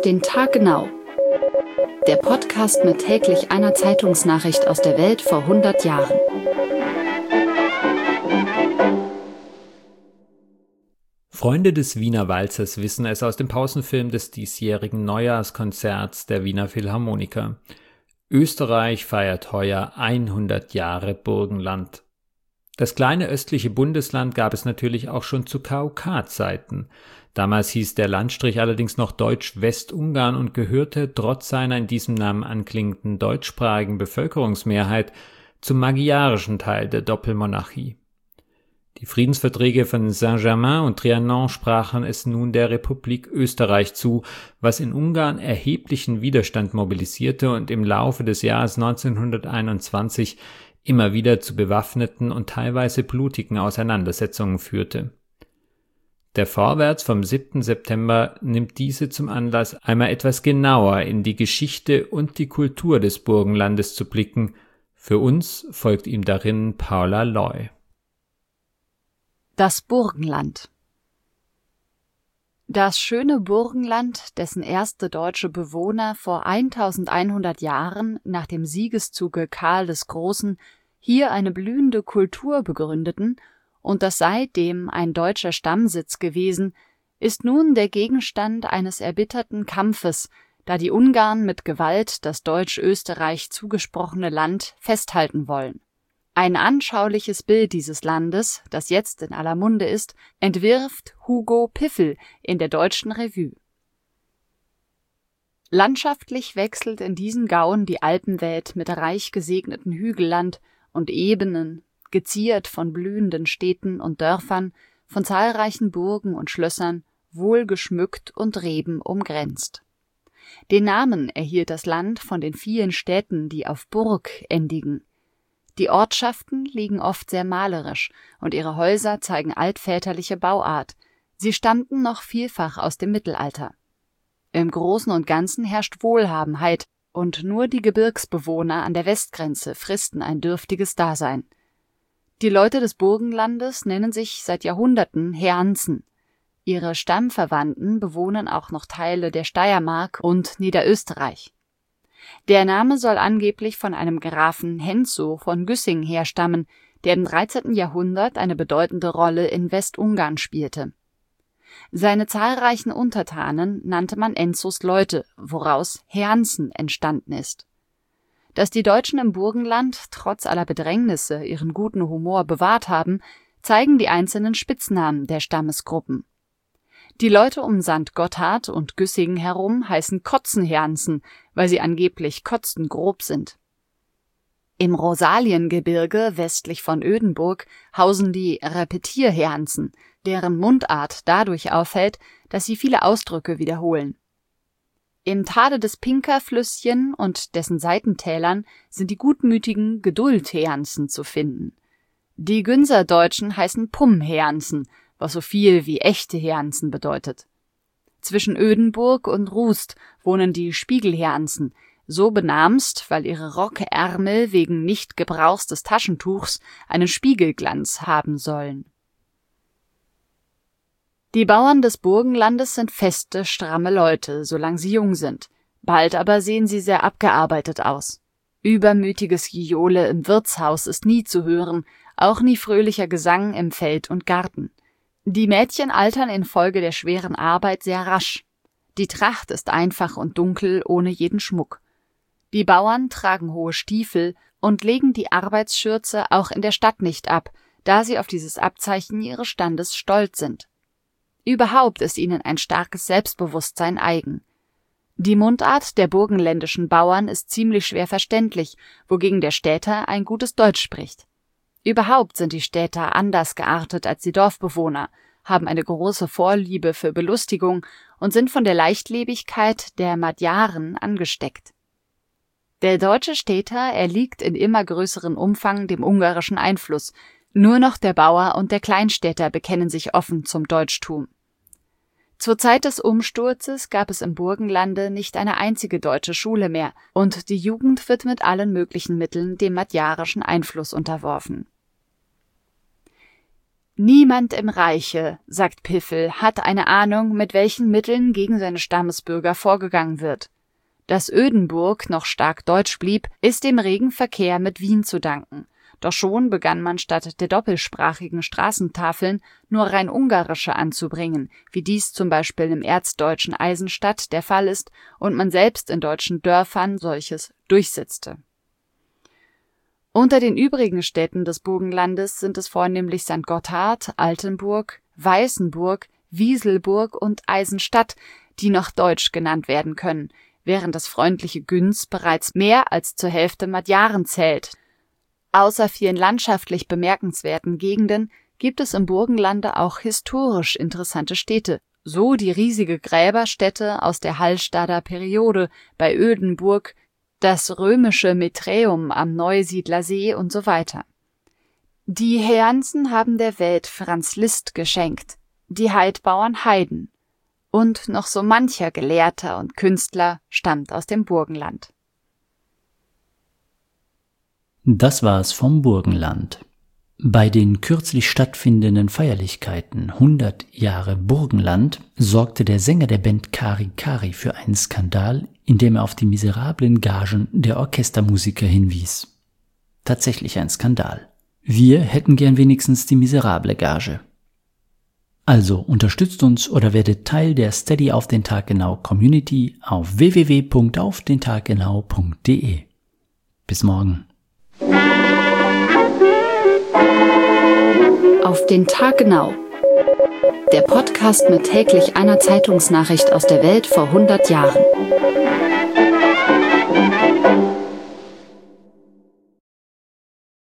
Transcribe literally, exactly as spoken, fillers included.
Auf den Tag genau. Der Podcast mit täglich einer Zeitungsnachricht aus der Welt vor hundert Jahren. Freunde des Wiener Walzers wissen es aus dem Pausenfilm des diesjährigen Neujahrskonzerts der Wiener Philharmoniker. Österreich feiert heuer hundert Jahre Burgenland. Das kleine östliche Bundesland gab es natürlich auch schon zu K O K-Zeiten. Damals hieß der Landstrich allerdings noch Deutsch-Westungarn und gehörte trotz seiner in diesem Namen anklingenden deutschsprachigen Bevölkerungsmehrheit zum magyarischen Teil der Doppelmonarchie. Die Friedensverträge von Saint-Germain und Trianon sprachen es nun der Republik Österreich zu, was in Ungarn erheblichen Widerstand mobilisierte und im Laufe des Jahres neunzehnhunderteinundzwanzig immer wieder zu bewaffneten und teilweise blutigen Auseinandersetzungen führte. Der Vorwärts vom siebten September nimmt diese zum Anlass, einmal etwas genauer in die Geschichte und die Kultur des Burgenlandes zu blicken. Für uns folgt ihm darin Paula Loy. Das Burgenland. Das schöne Burgenland, dessen erste deutsche Bewohner vor eintausendeinhundert Jahren nach dem Siegeszuge Karl des Großen hier eine blühende Kultur begründeten und das seitdem ein deutscher Stammsitz gewesen, ist nun der Gegenstand eines erbitterten Kampfes, da die Ungarn mit Gewalt das Deutsch-Österreich zugesprochene Land festhalten wollen. Ein anschauliches Bild dieses Landes, das jetzt in aller Munde ist, entwirft Hugo Piffel in der Deutschen Revue. Landschaftlich wechselt in diesen Gauen die Alpenwelt mit reich gesegneten Hügelland und Ebenen, geziert von blühenden Städten und Dörfern, von zahlreichen Burgen und Schlössern, wohlgeschmückt und Reben umgrenzt. Den Namen erhielt das Land von den vielen Städten, die auf Burg endigen. Die Ortschaften liegen oft sehr malerisch und ihre Häuser zeigen altväterliche Bauart. Sie stammten noch vielfach aus dem Mittelalter. Im Großen und Ganzen herrscht Wohlhabenheit und nur die Gebirgsbewohner an der Westgrenze fristen ein dürftiges Dasein. Die Leute des Burgenlandes nennen sich seit Jahrhunderten Herrnsen. Ihre Stammverwandten bewohnen auch noch Teile der Steiermark und Niederösterreich. Der Name soll angeblich von einem Grafen Henzo von Güssing herstammen, der im dreizehnten Jahrhundert eine bedeutende Rolle in Westungarn spielte. Seine zahlreichen Untertanen nannte man Enzos Leute, woraus Herrnsen entstanden ist. Dass die Deutschen im Burgenland trotz aller Bedrängnisse ihren guten Humor bewahrt haben, zeigen die einzelnen Spitznamen der Stammesgruppen. Die Leute um Sankt Gotthard und Güssing herum heißen Kotzenherrnsen, weil sie angeblich kotzengrob sind. Im Rosaliengebirge westlich von Ödenburg hausen die Repetierherrnsen, deren Mundart dadurch auffällt, dass sie viele Ausdrücke wiederholen. Im Tale des Pinkerflüsschen und dessen Seitentälern sind die gutmütigen Geduldherrnsen zu finden. Die Günserdeutschen heißen Pummherrnsen, was so viel wie echte Herrnsen bedeutet. Zwischen Ödenburg und Rust wohnen die Spiegelherrnsen, so benamst, weil ihre Rockärmel wegen Nichtgebrauchs des Taschentuchs einen Spiegelglanz haben sollen. Die Bauern des Burgenlandes sind feste, stramme Leute, solange sie jung sind. Bald aber sehen sie sehr abgearbeitet aus. Übermütiges Gejohle im Wirtshaus ist nie zu hören, auch nie fröhlicher Gesang im Feld und Garten. Die Mädchen altern infolge der schweren Arbeit sehr rasch. Die Tracht ist einfach und dunkel, ohne jeden Schmuck. Die Bauern tragen hohe Stiefel und legen die Arbeitsschürze auch in der Stadt nicht ab, da sie auf dieses Abzeichen ihres Standes stolz sind. Überhaupt ist ihnen ein starkes Selbstbewusstsein eigen. Die Mundart der burgenländischen Bauern ist ziemlich schwer verständlich, wogegen der Städter ein gutes Deutsch spricht. Überhaupt sind die Städter anders geartet als die Dorfbewohner, haben eine große Vorliebe für Belustigung und sind von der Leichtlebigkeit der Magyaren angesteckt. Der deutsche Städter erliegt in immer größerem Umfang dem ungarischen Einfluss, nur noch der Bauer und der Kleinstädter bekennen sich offen zum Deutschtum. Zur Zeit des Umsturzes gab es im Burgenlande nicht eine einzige deutsche Schule mehr, und die Jugend wird mit allen möglichen Mitteln dem magyarischen Einfluss unterworfen. Niemand im Reiche, sagt Piffel, hat eine Ahnung, mit welchen Mitteln gegen seine Stammesbürger vorgegangen wird. Dass Ödenburg noch stark deutsch blieb, ist dem regen Verkehr mit Wien zu danken. Doch schon begann man statt der doppelsprachigen Straßentafeln nur rein ungarische anzubringen, wie dies zum Beispiel im erzdeutschen Eisenstadt der Fall ist und man selbst in deutschen Dörfern solches durchsetzte. Unter den übrigen Städten des Burgenlandes sind es vornehmlich Sankt Gotthard, Altenburg, Weißenburg, Wieselburg und Eisenstadt, die noch deutsch genannt werden können, während das freundliche Günz bereits mehr als zur Hälfte Magyaren zählt. Außer vielen landschaftlich bemerkenswerten Gegenden gibt es im Burgenlande auch historisch interessante Städte, so die riesige Gräberstätte aus der Hallstatter Periode bei Ödenburg, das römische Miträum am Neusiedler See und so weiter. Die Herrensen haben der Welt Franz Liszt geschenkt, die Heidbauern Haydn, und noch so mancher Gelehrter und Künstler stammt aus dem Burgenland. Das war's vom Burgenland. Bei den kürzlich stattfindenden Feierlichkeiten hundert Jahre Burgenland sorgte der Sänger der Band Kari Kari für einen Skandal, indem er auf die miserablen Gagen der Orchestermusiker hinwies. Tatsächlich ein Skandal. Wir hätten gern wenigstens die miserable Gage. Also unterstützt uns oder werdet Teil der Steady auf den Tag genau Community auf w w w punkt auf den tag genau punkt d e. Bis morgen. Auf den Tag genau. Der Podcast mit täglich einer Zeitungsnachricht aus der Welt vor hundert Jahren.